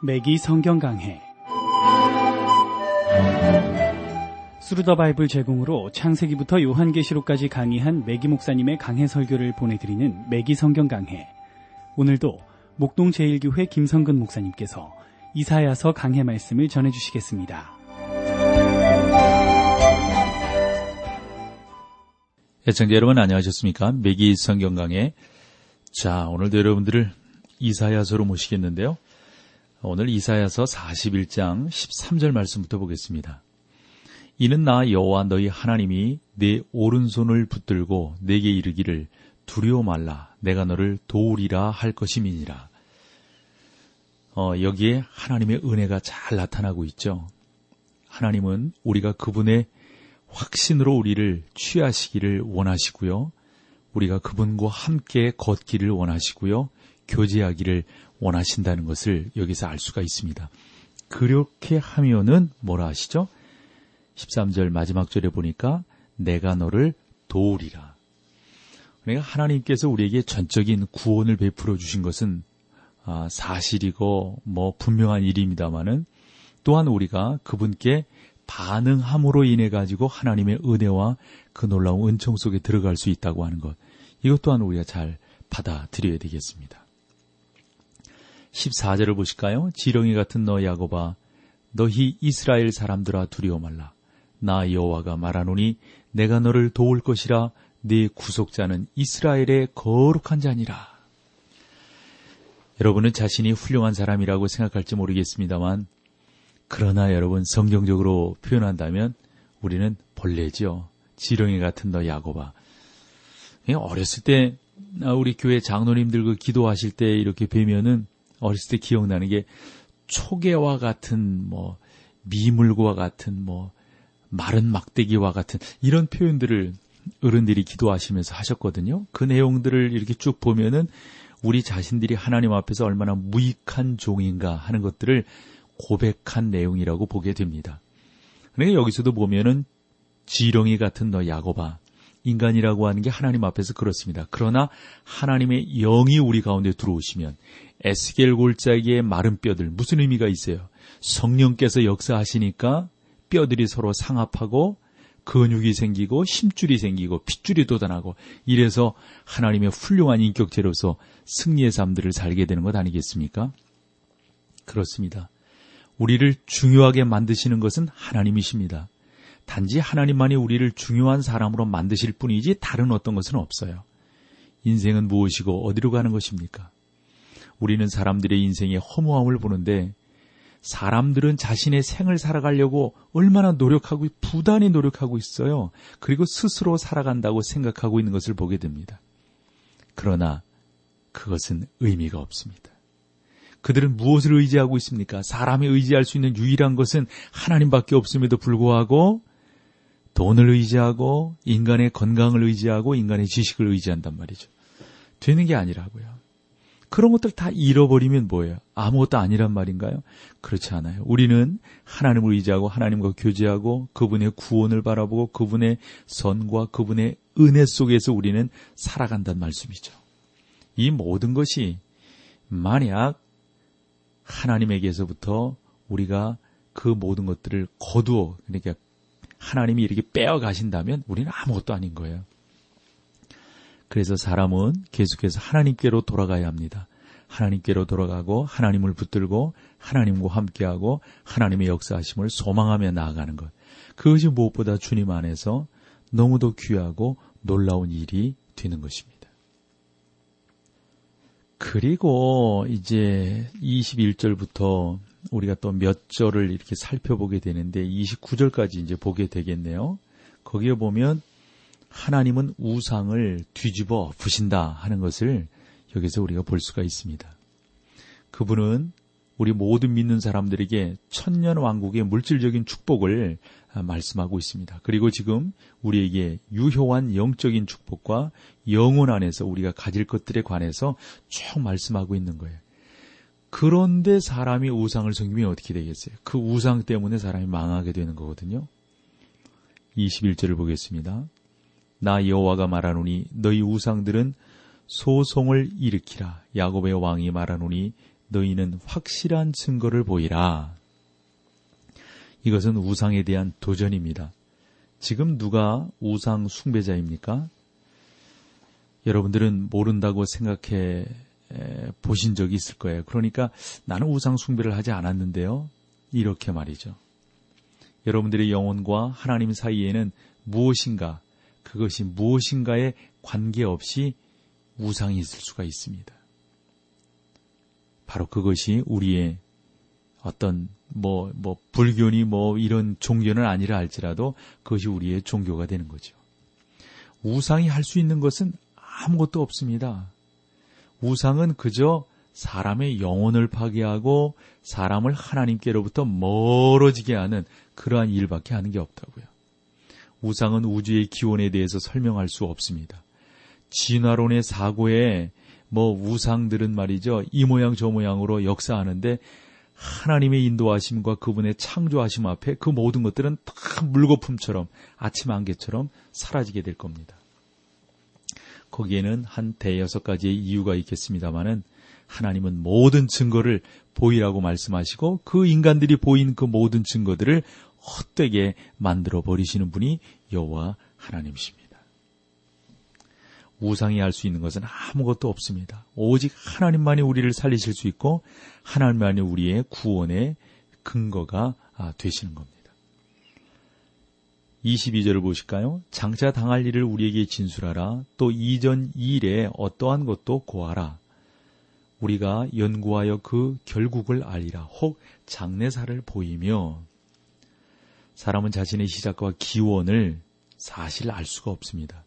매기 성경 강해. 스루더 바이블 제공으로 창세기부터 요한계시록까지 강의한 매기 목사님의 강해 설교를 보내드리는 매기 성경 강해. 오늘도 목동 제1교회 김성근 목사님께서 이사야서 강해 말씀을 전해주시겠습니다. 애청자 여러분 안녕하셨습니까? 매기 성경 강해. 자, 오늘도 여러분들을 이사야서로 모시겠는데요. 오늘 이사야서 41장 13절 말씀부터 보겠습니다. 이는 나 여호와 너희 하나님이 내 오른손을 붙들고 내게 이르기를 두려워 말라 내가 너를 도우리라 할 것임이니라. 여기에 하나님의 은혜가 잘 나타나고 있죠. 하나님은 우리가 그분의 확신으로 우리를 취하시기를 원하시고요. 우리가 그분과 함께 걷기를 원하시고요. 교제하기를 원하신다는 것을 여기서 알 수가 있습니다. 그렇게 하면은 뭐라 하시죠? 13절 마지막 절에 보니까 내가 너를 도우리라. 그러니까 하나님께서 우리에게 전적인 구원을 베풀어 주신 것은 사실이고 분명한 일입니다마는 또한 우리가 그분께 반응함으로 인해 가지고 하나님의 은혜와 그 놀라운 은총 속에 들어갈 수 있다고 하는 것, 이것 또한 우리가 잘 받아들여야 되겠습니다. 14절을 보실까요? 지렁이 같은 너 야곱아 너희 이스라엘 사람들아 두려워 말라. 나 여호와가 말하노니 내가 너를 도울 것이라. 네 구속자는 이스라엘의 거룩한 자니라. 여러분은 자신이 훌륭한 사람이라고 생각할지 모르겠습니다만, 그러나 여러분 성경적으로 표현한다면 우리는 벌레죠. 지렁이 같은 너 야곱아. 어렸을 때 우리 교회 장로님들 그 기도하실 때 이렇게 뵈면은 어렸을 때 기억나는 게 초계와 같은 미물과 같은 마른 막대기와 같은 이런 표현들을 어른들이 기도하시면서 하셨거든요. 그 내용들을 이렇게 쭉 보면은 우리 자신들이 하나님 앞에서 얼마나 무익한 종인가 하는 것들을 고백한 내용이라고 보게 됩니다. 그러니까 여기서도 보면은 지렁이 같은 너 야곱아, 인간이라고 하는 게 하나님 앞에서 그렇습니다. 그러나 하나님의 영이 우리 가운데 들어오시면 에스겔 골짜기의 마른 뼈들, 무슨 의미가 있어요? 성령께서 역사하시니까 뼈들이 서로 상합하고 근육이 생기고 힘줄이 생기고 핏줄이 돋아나고 이래서 하나님의 훌륭한 인격체로서 승리의 삶들을 살게 되는 것 아니겠습니까? 그렇습니다. 우리를 중요하게 만드시는 것은 하나님이십니다. 단지 하나님만이 우리를 중요한 사람으로 만드실 뿐이지 다른 어떤 것은 없어요. 인생은 무엇이고 어디로 가는 것입니까? 우리는 사람들의 인생의 허무함을 보는데 사람들은 자신의 생을 살아가려고 얼마나 노력하고 부단히 노력하고 있어요. 그리고 스스로 살아간다고 생각하고 있는 것을 보게 됩니다. 그러나 그것은 의미가 없습니다. 그들은 무엇을 의지하고 있습니까? 사람이 의지할 수 있는 유일한 것은 하나님밖에 없음에도 불구하고 돈을 의지하고 인간의 건강을 의지하고 인간의 지식을 의지한단 말이죠. 되는 게 아니라고요. 그런 것들 다 잃어버리면 뭐예요? 아무것도 아니란 말인가요? 그렇지 않아요. 우리는 하나님을 의지하고 하나님과 교제하고 그분의 구원을 바라보고 그분의 선과 그분의 은혜 속에서 우리는 살아간다는 말씀이죠. 이 모든 것이 만약 하나님에게서부터 우리가 그 모든 것들을 거두어, 그러니까 하나님이 이렇게 빼어가신다면 우리는 아무것도 아닌 거예요. 그래서 사람은 계속해서 하나님께로 돌아가야 합니다. 하나님께로 돌아가고 하나님을 붙들고 하나님과 함께하고 하나님의 역사하심을 소망하며 나아가는 것. 그것이 무엇보다 주님 안에서 너무도 귀하고 놀라운 일이 되는 것입니다. 그리고 이제 21절부터 우리가 또 몇 절을 이렇게 살펴보게 되는데 29절까지 이제 보게 되겠네요. 거기에 보면 하나님은 우상을 뒤집어 부신다 하는 것을 여기서 우리가 볼 수가 있습니다. 그분은 우리 모든 믿는 사람들에게 천년 왕국의 물질적인 축복을 말씀하고 있습니다. 그리고 지금 우리에게 유효한 영적인 축복과 영혼 안에서 우리가 가질 것들에 관해서 쭉 말씀하고 있는 거예요. 그런데 사람이 우상을 섬기면 어떻게 되겠어요? 그 우상 때문에 사람이 망하게 되는 거거든요. 21절을 보겠습니다. 나 여호와가 말하노니 너희 우상들은 소송을 일으키라. 야곱의 왕이 말하노니 너희는 확실한 증거를 보이라. 이것은 우상에 대한 도전입니다. 지금 누가 우상 숭배자입니까? 여러분들은 모른다고 생각해 보신 적이 있을 거예요. 그러니까 나는 우상 숭배를 하지 않았는데요. 이렇게 말이죠. 여러분들의 영혼과 하나님 사이에는 무엇인가, 그것이 무엇인가에 관계없이 우상이 있을 수가 있습니다. 바로 그것이 우리의 어떤 불교니 이런 종교는 아니라 할지라도 그것이 우리의 종교가 되는 거죠. 우상이 할 수 있는 것은 아무것도 없습니다. 우상은 그저 사람의 영혼을 파괴하고 사람을 하나님께로부터 멀어지게 하는 그러한 일밖에 하는 게 없다고요. 우상은 우주의 기원에 대해서 설명할 수 없습니다. 진화론의 사고에 우상들은 말이죠, 이 모양 저 모양으로 역사하는데 하나님의 인도하심과 그분의 창조하심 앞에 그 모든 것들은 다 물거품처럼 아침 안개처럼 사라지게 될 겁니다. 거기에는 한 대여섯 가지의 이유가 있겠습니다마는 하나님은 모든 증거를 보이라고 말씀하시고 그 인간들이 보인 그 모든 증거들을 헛되게 만들어 버리시는 분이 여호와 하나님이십니다. 우상이 할 수 있는 것은 아무것도 없습니다. 오직 하나님만이 우리를 살리실 수 있고 하나님만이 우리의 구원의 근거가 되시는 겁니다. 22절을 보실까요? 장차 당할 일을 우리에게 진술하라. 또 이전 이 일에 어떠한 것도 고하라. 우리가 연구하여 그 결국을 알리라. 혹 장래사를 보이며. 사람은 자신의 시작과 기원을 사실 알 수가 없습니다.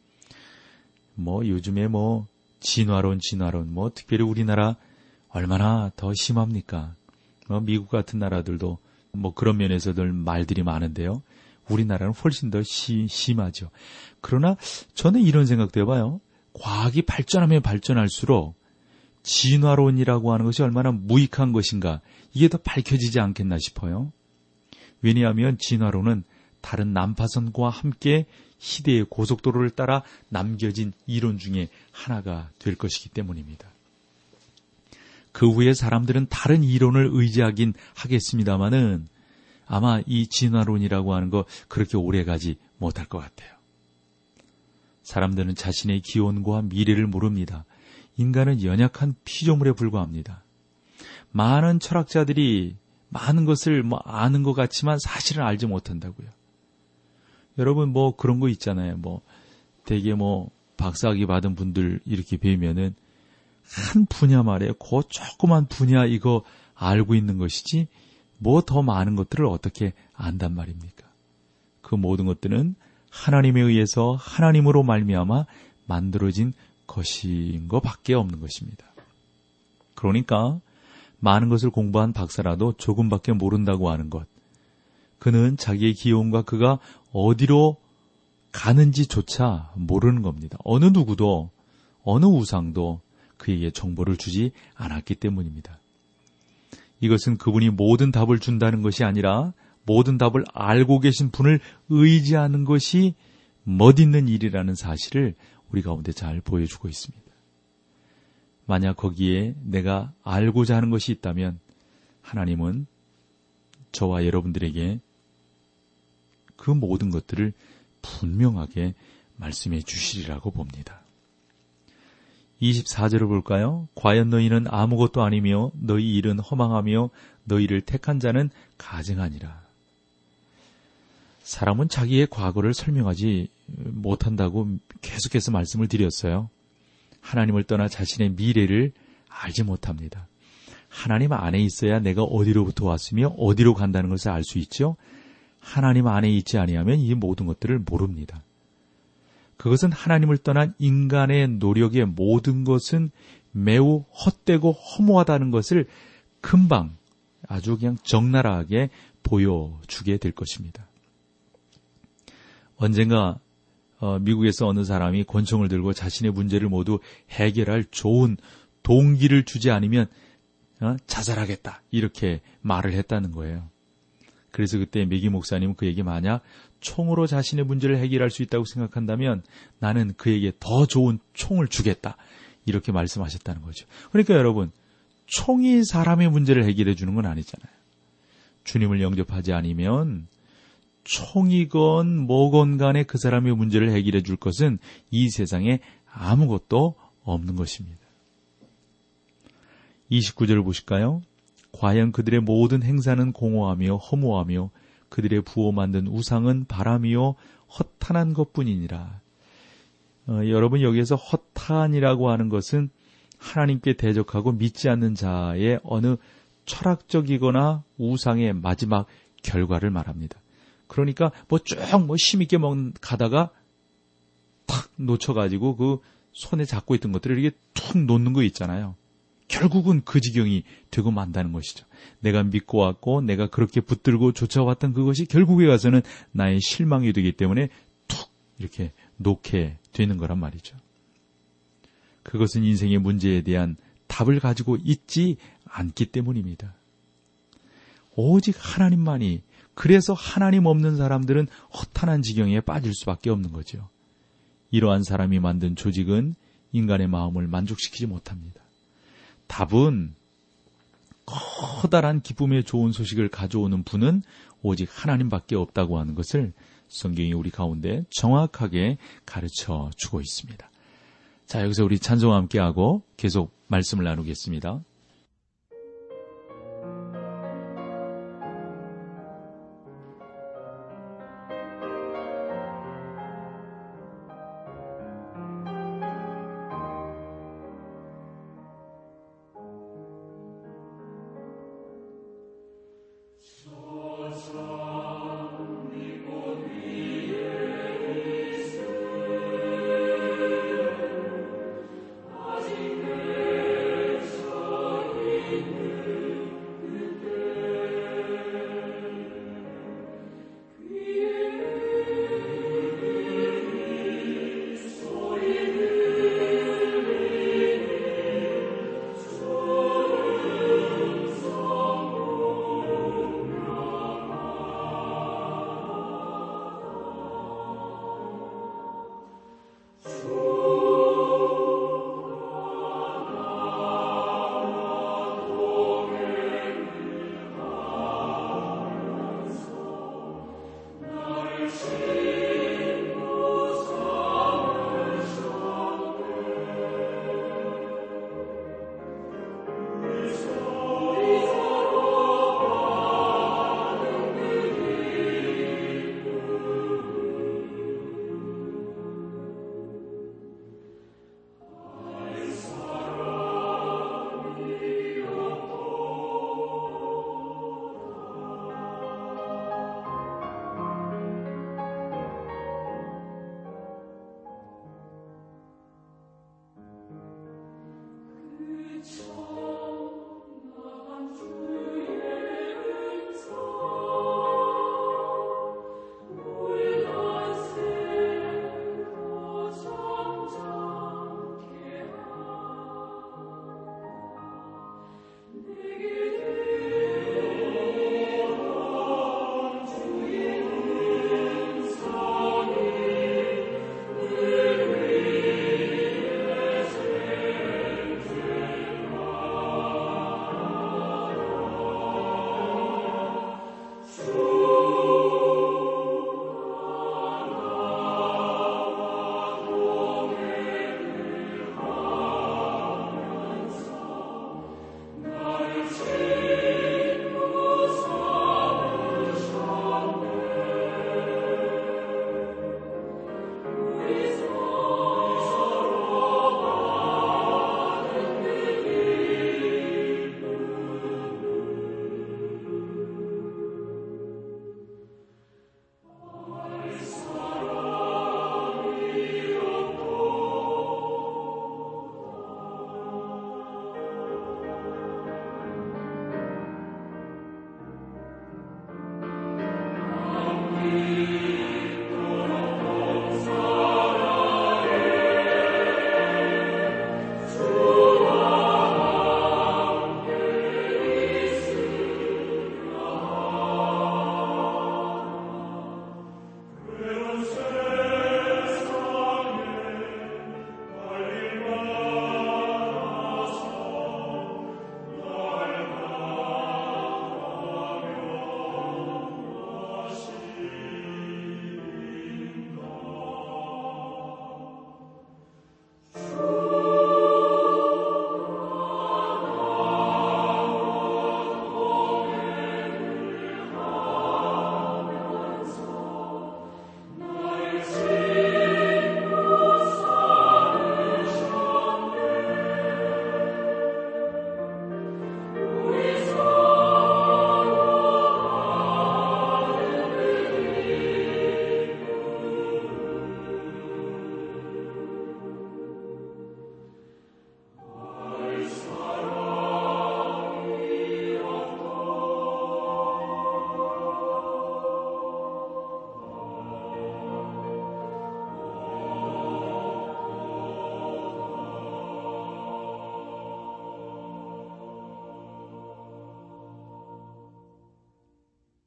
요즘에 진화론, 특별히 우리나라 얼마나 더 심합니까? 미국 같은 나라들도 그런 면에서들 말들이 많은데요. 우리나라는 훨씬 더 심하죠. 그러나 저는 이런 생각도 해봐요. 과학이 발전하면 발전할수록 진화론이라고 하는 것이 얼마나 무익한 것인가, 이게 더 밝혀지지 않겠나 싶어요. 왜냐하면 진화론은 다른 난파선과 함께 시대의 고속도로를 따라 남겨진 이론 중에 하나가 될 것이기 때문입니다. 그 후에 사람들은 다른 이론을 의지하긴 하겠습니다마는 아마 이 진화론이라고 하는 거 그렇게 오래가지 못할 것 같아요. 사람들은 자신의 기원과 미래를 모릅니다. 인간은 연약한 피조물에 불과합니다. 많은 철학자들이 많은 것을 아는 것 같지만 사실은 알지 못한다고요. 여러분 그런 거 있잖아요. 되게 박사학위 받은 분들 이렇게 뵈면은 한 분야 말이에요. 그 조그만 분야 이거 알고 있는 것이지 더 많은 것들을 어떻게 안단 말입니까? 그 모든 것들은 하나님에 의해서 하나님으로 말미암아 만들어진 것인 것밖에 없는 것입니다. 그러니까 많은 것을 공부한 박사라도 조금밖에 모른다고 하는 것, 그는 자기의 기원과 그가 어디로 가는지조차 모르는 겁니다. 어느 누구도 어느 우상도 그에게 정보를 주지 않았기 때문입니다. 이것은 그분이 모든 답을 준다는 것이 아니라 모든 답을 알고 계신 분을 의지하는 것이 멋있는 일이라는 사실을 우리 가운데 잘 보여주고 있습니다. 만약 거기에 내가 알고자 하는 것이 있다면 하나님은 저와 여러분들에게 그 모든 것들을 분명하게 말씀해 주시리라고 봅니다. 24절을 볼까요? 과연 너희는 아무것도 아니며 너희 일은 허망하며 너희를 택한 자는 가증하니라. 사람은 자기의 과거를 설명하지 못한다고 계속해서 말씀을 드렸어요. 하나님을 떠나 자신의 미래를 알지 못합니다. 하나님 안에 있어야 내가 어디로부터 왔으며 어디로 간다는 것을 알 수 있죠. 하나님 안에 있지 아니하면 이 모든 것들을 모릅니다. 그것은 하나님을 떠난 인간의 노력의 모든 것은 매우 헛되고 허무하다는 것을 금방 아주 그냥 적나라하게 보여주게 될 것입니다. 언젠가 미국에서 어느 사람이 권총을 들고 자신의 문제를 모두 해결할 좋은 동기를 주지 않으면 자살하겠다 이렇게 말을 했다는 거예요. 그래서 그때 매기 목사님은 그에게 만약 총으로 자신의 문제를 해결할 수 있다고 생각한다면 나는 그에게 더 좋은 총을 주겠다 이렇게 말씀하셨다는 거죠. 그러니까 여러분, 총이 사람의 문제를 해결해 주는 건 아니잖아요. 주님을 영접하지 않으면 총이건 뭐건 간에 그 사람의 문제를 해결해 줄 것은 이 세상에 아무것도 없는 것입니다. 29절을 보실까요? 과연 그들의 모든 행사는 공허하며 허무하며 그들의 부어 만든 우상은 바람이요 허탄한 것뿐이니라. 여러분, 여기에서 허탄이라고 하는 것은 하나님께 대적하고 믿지 않는 자의 어느 철학적이거나 우상의 마지막 결과를 말합니다. 그러니까 쭉 힘있게 가다가 탁 놓쳐가지고 그 손에 잡고 있던 것들을 이렇게 툭 놓는 거 있잖아요. 결국은 그 지경이 되고 만다는 것이죠. 내가 믿고 왔고 내가 그렇게 붙들고 쫓아왔던 그것이 결국에 가서는 나의 실망이 되기 때문에 툭 이렇게 놓게 되는 거란 말이죠. 그것은 인생의 문제에 대한 답을 가지고 있지 않기 때문입니다. 오직 하나님만이, 그래서 하나님 없는 사람들은 허탄한 지경에 빠질 수밖에 없는 거죠. 이러한 사람이 만든 조직은 인간의 마음을 만족시키지 못합니다. 답은 커다란 기쁨의 좋은 소식을 가져오는 분은 오직 하나님밖에 없다고 하는 것을 성경이 우리 가운데 정확하게 가르쳐 주고 있습니다. 자, 여기서 우리 찬송과 함께하고 계속 말씀을 나누겠습니다.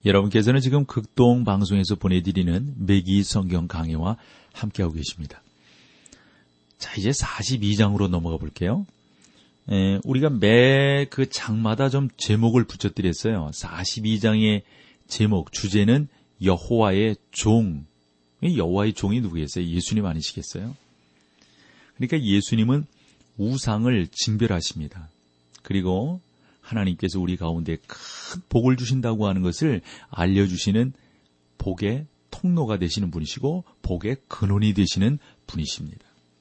여러분께서는 지금 극동 방송에서 보내드리는 매기 성경 강해와 함께하고 계십니다. 자, 이제 42장으로 넘어가 볼게요. 우리가 매 그 장마다 좀 제목을 붙여드렸어요. 42장의 제목, 주제는 여호와의 종. 여호와의 종이 누구겠어요? 예수님 아니시겠어요? 그러니까 예수님은 우상을 징별하십니다. 그리고 하나님께서 우리 가운데 큰 복을 주신다고 하는 것을 알려주시는 복의 통로가 되시는 분이시고 복의 근원이 되시는 분이십니다.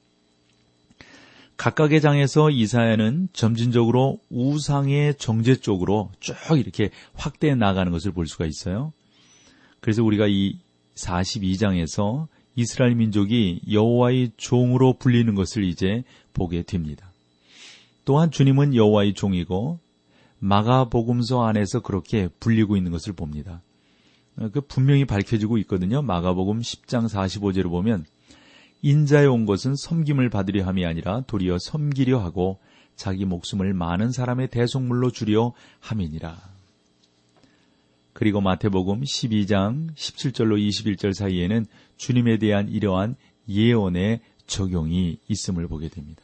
각각의 장에서 이사야는 점진적으로 우상의 정죄 쪽으로 쭉 이렇게 확대해 나가는 것을 볼 수가 있어요. 그래서 우리가 이 42장에서 이스라엘 민족이 여호와의 종으로 불리는 것을 이제 보게 됩니다. 또한 주님은 여호와의 종이고 마가복음서 안에서 그렇게 불리고 있는 것을 봅니다. 그 분명히 밝혀지고 있거든요. 마가복음 10장 45절을 보면 인자에 온 것은 섬김을 받으려 함이 아니라 도리어 섬기려 하고 자기 목숨을 많은 사람의 대속물로 주려 함이니라. 그리고 마태복음 12장 17절로 21절 사이에는 주님에 대한 이러한 예언의 적용이 있음을 보게 됩니다.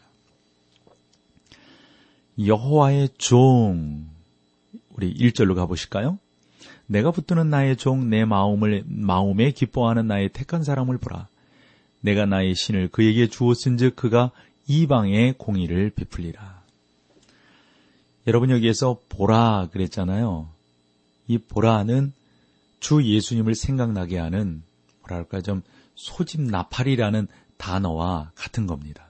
여호와의 종, 우리 1절로 가보실까요? 내가 붙드는 나의 종, 내 마음에 기뻐하는 나의 택한 사람을 보라. 내가 나의 신을 그에게 주었은즉 그가 이방의 공의를 베풀리라. 여러분 여기에서 보라 그랬잖아요. 이 보라는 주 예수님을 생각나게 하는 뭐랄까 좀 소집나팔이라는 단어와 같은 겁니다.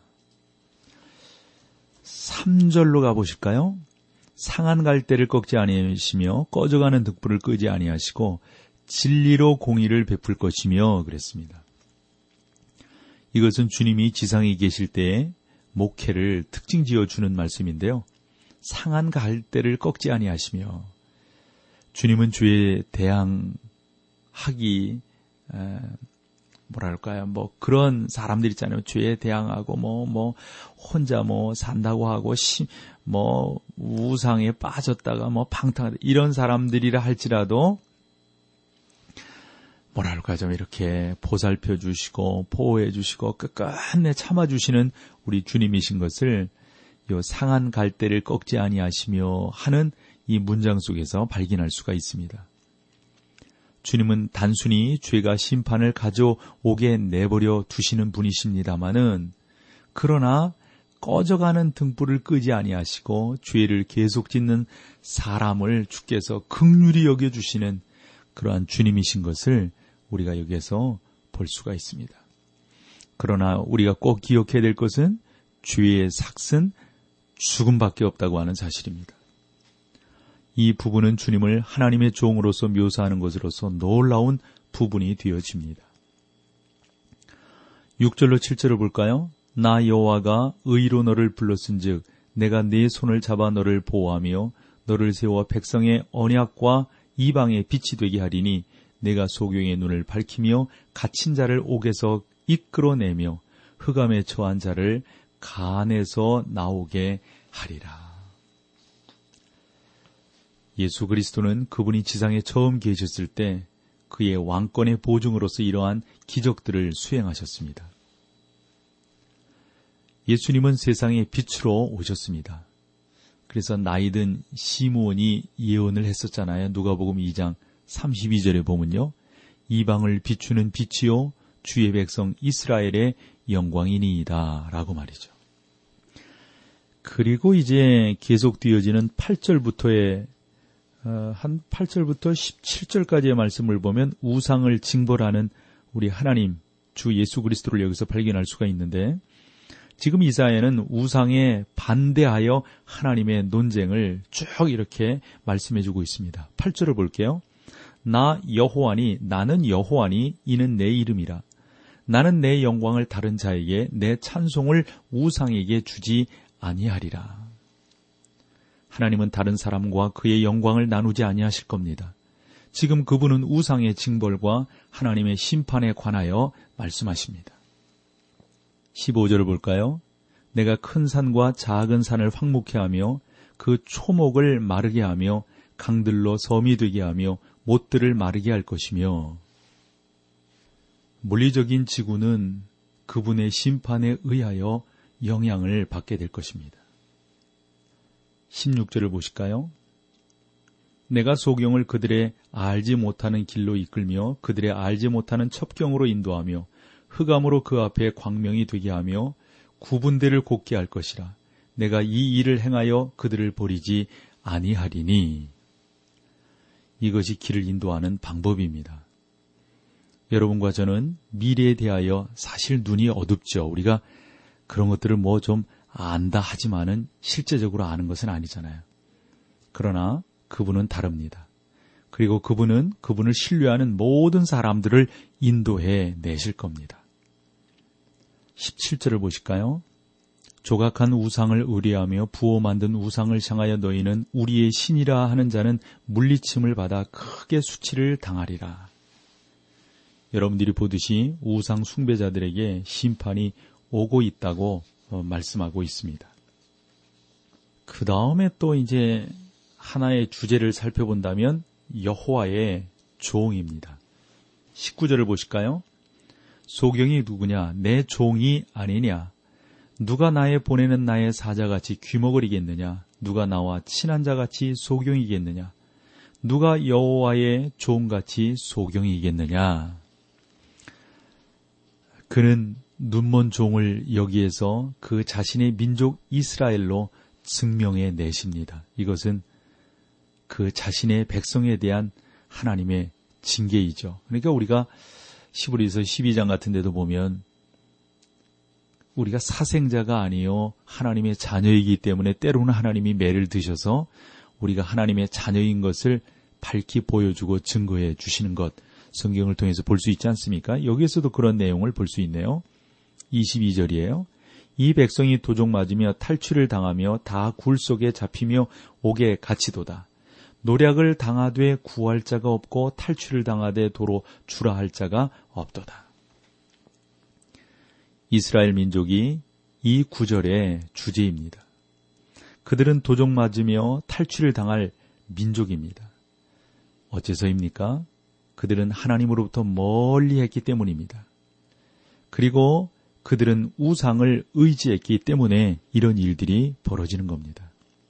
3절로 가보실까요? 상한 갈대를 꺾지 아니하시며 꺼져가는 등불을 끄지 아니하시고 진리로 공의를 베풀 것이며 그랬습니다. 이것은 주님이 지상에 계실 때에 목회를 특징 지어주는 말씀인데요. 상한 갈대를 꺾지 아니하시며 주님은 주에 대항하기 뭐랄까요? 뭐 그런 사람들 있잖아요. 죄에 대항하고 혼자 산다고 하고 우상에 빠졌다가 방탕하다 이런 사람들이라 할지라도 뭐랄까 좀 이렇게 보살펴 주시고 보호해 주시고 끝끝내 참아 주시는 우리 주님이신 것을 요 상한 갈대를 꺾지 아니하시며 하는 이 문장 속에서 발견할 수가 있습니다. 주님은 단순히 죄가 심판을 가져오게 내버려 두시는 분이십니다마는 그러나 꺼져가는 등불을 끄지 아니하시고 죄를 계속 짓는 사람을 주께서 긍휼히 여겨주시는 그러한 주님이신 것을 우리가 여기에서 볼 수가 있습니다. 그러나 우리가 꼭 기억해야 될 것은 죄의 삭은 죽음밖에 없다고 하는 사실입니다. 이 부분은 주님을 하나님의 종으로서 묘사하는 것으로서 놀라운 부분이 되어집니다. 6절로 7절을 볼까요? 나 여호와가 의로 너를 불렀은즉 내가 네 손을 잡아 너를 보호하며 너를 세워 백성의 언약과 이방의 빛이 되게 하리니 내가 소경의 눈을 밝히며 갇힌 자를 옥에서 이끌어내며 흑암에 처한 자를 간에서 나오게 하리라. 예수 그리스도는 그분이 지상에 처음 계셨을 때 그의 왕권의 보증으로서 이러한 기적들을 수행하셨습니다. 예수님은 세상의 빛으로 오셨습니다. 그래서 나이든 시므온이 예언을 했었잖아요. 누가복음 2장 32절에 보면요. 이방을 비추는 빛이요 주의 백성 이스라엘의 영광이니이다 라고 말이죠. 그리고 이제 계속 되어지는 8절부터의 한 8절부터 17절까지의 말씀을 보면 우상을 징벌하는 우리 하나님 주 예수 그리스도를 여기서 발견할 수가 있는데 지금 이사야는 우상에 반대하여 하나님의 논쟁을 쭉 이렇게 말씀해주고 있습니다. 8절을 볼게요. 나 여호와니 나는 여호와니 이는 내 이름이라. 나는 내 영광을 다른 자에게 내 찬송을 우상에게 주지 아니하리라. 하나님은 다른 사람과 그의 영광을 나누지 아니하실 겁니다. 지금 그분은 우상의 징벌과 하나님의 심판에 관하여 말씀하십니다. 15절을 볼까요? 내가 큰 산과 작은 산을 황무케 하며 그 초목을 마르게 하며 강들로 섬이 되게 하며 못들을 마르게 할 것이며 물리적인 지구는 그분의 심판에 의하여 영향을 받게 될 것입니다. 16절을 보실까요? 내가 소경을 그들의 알지 못하는 길로 이끌며 그들의 알지 못하는 첩경으로 인도하며 흑암으로 그 앞에 광명이 되게 하며 구분대를 곱게 할 것이라. 내가 이 일을 행하여 그들을 버리지 아니하리니. 이것이 길을 인도하는 방법입니다. 여러분과 저는 미래에 대하여 사실 눈이 어둡죠. 우리가 그런 것들을 뭐 좀 안다 하지만은 실제적으로 아는 것은 아니잖아요. 그러나 그분은 다릅니다. 그리고 그분은 그분을 신뢰하는 모든 사람들을 인도해 내실 겁니다. 17절을 보실까요? 조각한 우상을 의뢰하며 부어 만든 우상을 향하여 너희는 우리의 신이라 하는 자는 물리침을 받아 크게 수치를 당하리라. 여러분들이 보듯이 우상 숭배자들에게 심판이 오고 있다고 말씀하고 있습니다. 그 다음에 또 이제 하나의 주제를 살펴본다면 여호와의 종입니다. 19절을 보실까요? 소경이 누구냐? 내 종이 아니냐? 누가 나의 보내는 나의 사자같이 귀머거리겠느냐? 누가 나와 친한 자같이 소경이겠느냐? 누가 여호와의 종같이 소경이겠느냐? 그는 눈먼 종을 여기에서 그 자신의 민족 이스라엘로 증명해 내십니다. 이것은 그 자신의 백성에 대한 하나님의 징계이죠. 그러니까 우리가 히브리서 12장 같은 데도 보면 우리가 사생자가 아니요 하나님의 자녀이기 때문에 때로는 하나님이 매를 드셔서 우리가 하나님의 자녀인 것을 밝히 보여주고 증거해 주시는 것, 성경을 통해서 볼 수 있지 않습니까? 여기에서도 그런 내용을 볼 수 있네요. 22절이에요. 이 백성이 도적 맞으며 탈취를 당하며 다 굴 속에 잡히며 옥에 갇히도다. 노략을 당하되 구할 자가 없고 탈취를 당하되 도로 주라 할 자가 없도다. 이스라엘 민족이 이 구절의 주제입니다. 그들은 도적 맞으며 탈취를 당할 민족입니다. 어째서입니까? 그들은 하나님으로부터 멀리 했기 때문입니다. 그리고 그들은 우상을 의지했기 때문에 이런 일들이 벌어지는 겁니다.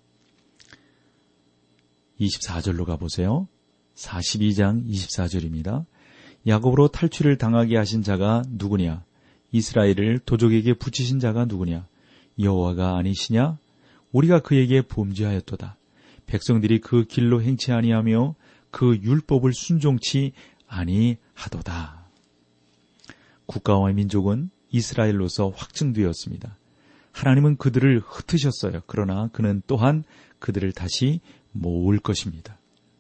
24절로 가보세요. 42장 24절입니다. 야곱으로 탈취를 당하게 하신 자가 누구냐? 이스라엘을 도적에게 붙이신 자가 누구냐? 여호와가 아니시냐? 우리가 그에게 범죄하였도다. 백성들이 그 길로 행치 아니하며 그 율법을 순종치 아니하도다. 국가와 민족은 이스라엘로서 확증되었습니다. 하나님은 그들을 흩으셨어요. 그러나 그는 또한 그들을 다시 모을 것입니다.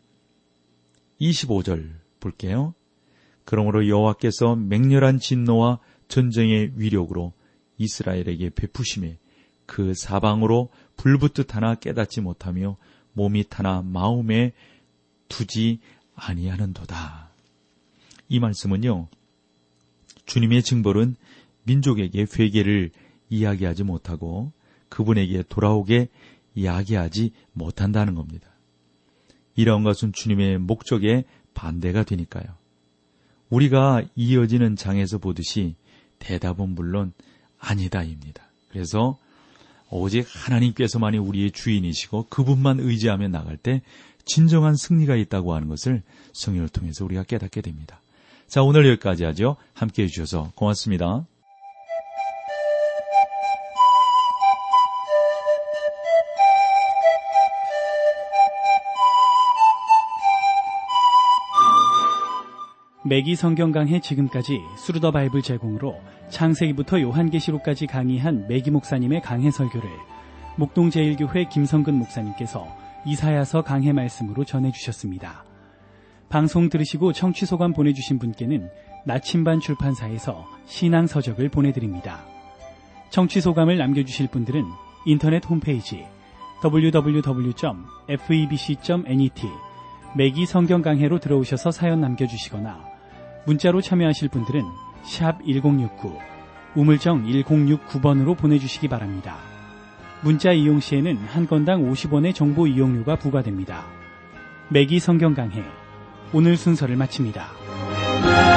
25절 볼게요. 그러므로 여호와께서 맹렬한 진노와 전쟁의 위력으로 이스라엘에게 베푸심에 그 사방으로 불붙듯 하나 깨닫지 못하며 몸이 타나 마음에 두지 아니하는도다. 이 말씀은요, 주님의 징벌은 민족에게 회개를 이야기하지 못하고 그분에게 돌아오게 이야기하지 못한다는 겁니다. 이런 것은 주님의 목적에 반대가 되니까요. 우리가 이어지는 장에서 보듯이 대답은 물론 아니다입니다. 그래서 오직 하나님께서만이 우리의 주인이시고 그분만 의지하며 나갈 때 진정한 승리가 있다고 하는 것을 성경을 통해서 우리가 깨닫게 됩니다. 자, 오늘 여기까지 하죠. 함께해 주셔서 고맙습니다. 매기 성경 강해 지금까지 스루더 바이블 제공으로 창세기부터 요한계시록까지 강의한 매기 목사님의 강해 설교를 목동 제1교회 김성근 목사님께서 이사야서 강해 말씀으로 전해주셨습니다. 방송 들으시고 청취 소감 보내주신 분께는 나침반 출판사에서 신앙서적을 보내드립니다. 청취 소감을 남겨주실 분들은 인터넷 홈페이지 www.febc.net 매기 성경 강해로 들어오셔서 사연 남겨주시거나 문자로 참여하실 분들은 샵 1069, 우물정 1069번으로 보내주시기 바랍니다. 문자 이용 시에는 한 건당 50원의 정보 이용료가 부과됩니다. 매기 성경 강해, 오늘 순서를 마칩니다.